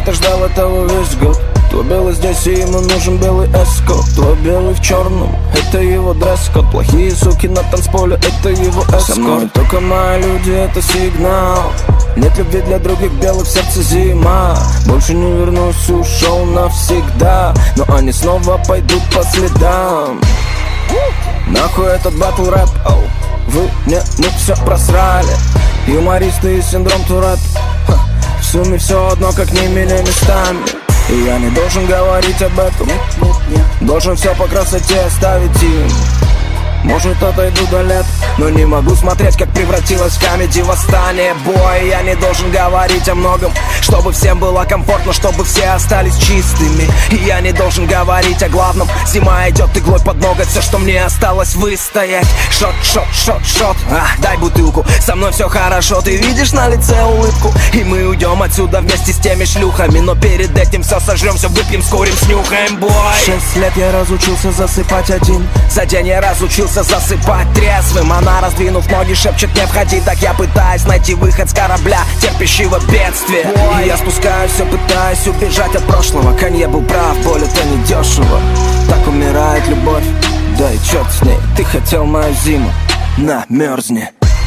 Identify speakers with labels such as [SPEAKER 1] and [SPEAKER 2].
[SPEAKER 1] ты ждал этого весь год. Твой белый здесь, и ему нужен белый эскорт. Твой белый в черном, это его дресс-код. Плохие суки на танцполе, это его эскорт. Со мной только мои люди, это сигнал. Нет любви для других, белых в сердце зима. Больше не вернусь, ушел навсегда. Но они снова пойдут по следам. Нахуй этот батл рэп, вы не, мы все просрали. Юмористы и синдром Туретт. В сумме все одно, как не меня местами. И я не должен говорить об этом. Должен все по красоте оставить им. Может, отойду до лет, но не могу смотреть, как превратилось в комедий восстание. Бой, я не должен говорить о многом, чтобы всем было комфортно, чтобы все остались чистыми. И я не должен говорить о главном. Зима идет иглой под ноготь, все, что мне осталось выстоять. Шот, шот, шот, шот, дай бутылку. Со мной все хорошо, ты видишь на лице улыбку. И мы уйдем отсюда вместе с теми шлюхами. Но перед этим все сожрем, все выпьем, скурим, снюхаем, бой. 6 лет я разучился засыпать один. За день я разучился засыпать трезвым. Она, раздвинув ноги, шепчет: не входи. Так я пытаюсь найти выход с корабля, терпящего бедствия. И я спускаюсь, все пытаюсь убежать от прошлого. Канье был прав, боль это не дешево. Так умирает любовь, да и черт с ней. Ты хотел мою зиму, на, мерзни.